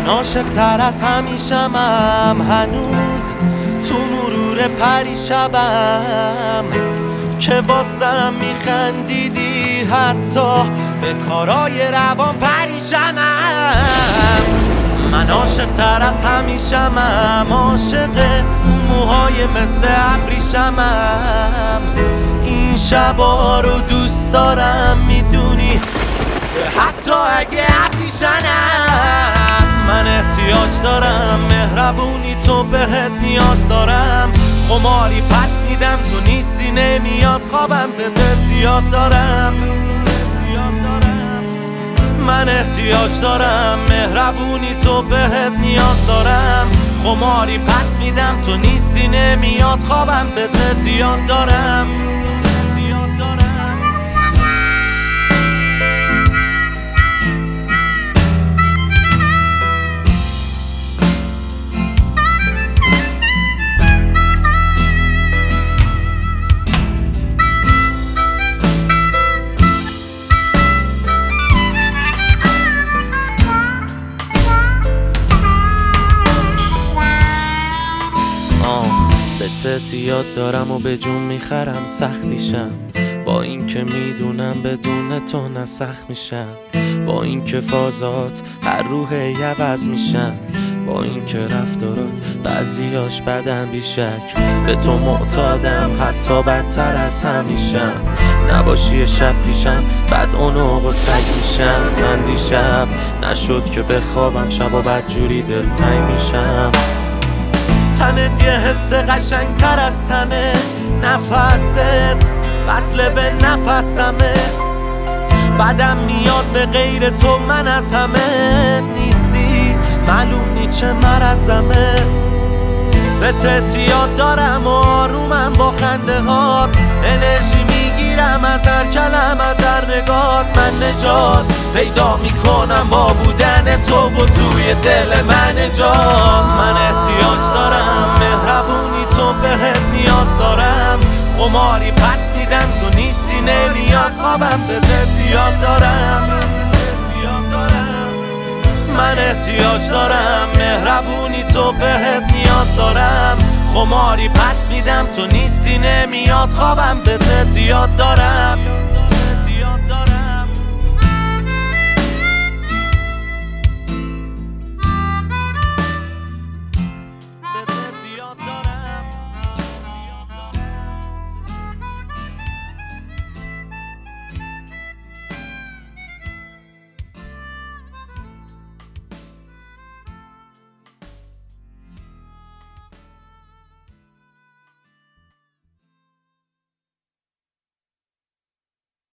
عاشق تر از همیشمم، هنوز تو مرور پریشبم که واسم میخندیدی، حتی به کارای روان پریشمم. من عاشق تر از همیشمم، عاشق موهای مثل ابریشمم. این شبا رو دوست دارم میدونی، حتی اگه ابریشمم. من احتیاج دارم مهربونی تو، بهت نیاز دارم. خماری پس میدم تو نیستی، نمیاد خوابم، بهت یاد دارم. من احتیاج دارم مهربونی تو، بهت نیاز دارم. خماری پس میدم تو نیستی، نمیاد خوابم، بهت یاد دارم. بهت یاد دارم و به جون میخرم سختیشم، با این که میدونم بدون تو نه سخت میشم. با این که فازات هر روح عوض میشم، با این که رفتارات بعضیاش بدن بیشک. به تو معتادم حتی بدتر از همیشم، نباشی شب پیشم بد اونو و سگ میشم. من دیشب نشد که بخوابم، شبا بدجوری دلتنگ میشم. تنت یه حس قشنگتر از تنه، نفست وصله به نفسمه. بعدم میاد به غیر تو من از همه نیستی، معلوم نی چه مرزمه. بهت یاد دارم و آرومم با خنده هات، انرژی میگیرم از هر کلمه در نگات. من نجات پیدا میکنم با بودن تو و توی دل من جا. من احتیاج دارم مهربونی تو، بهت نیاز دارم. خماری پس میدم تو نیستی، نمیاد خوابم، بهت یاد دارم. من احتیاج دارم مهربونی تو، بهت نیاز دارم. خماری پس میدم تو نیستی، نمیاد خوابم، بهت یاد دارم.